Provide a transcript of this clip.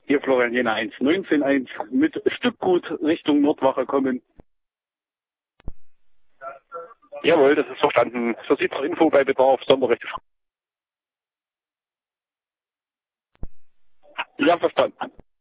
Hier Florian Jena 1,19,1 mit Stückgut Richtung Nordwache kommen. Jawohl, das ist verstanden. Für Sie zur Info bei Bedarf Sonderrechte. Ja, verstanden.